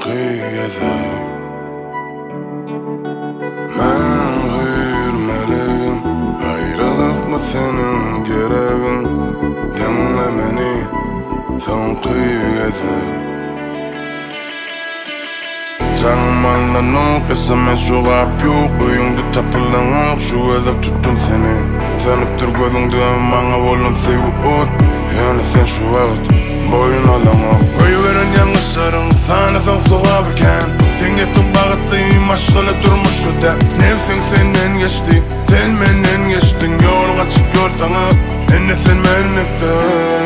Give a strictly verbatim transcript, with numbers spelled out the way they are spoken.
kıyıda men hürmeligin ayrılık mı senin geregin dinle meni son kıyıda Canmanlanıp esame soğap yok Uyumda tapılanıp şu ezak tuttum seni Sanıp dur gözüngde bana bolun sevip ot Yani sen şu ağıt boyun alanıp Koyuveren yanlışların sana son soğap iken Sen yetin bağıttayım aşkıyla durmuş o da Nefsin senden geçti sen menden geçtin Yolun açık görsana enne sen mennekte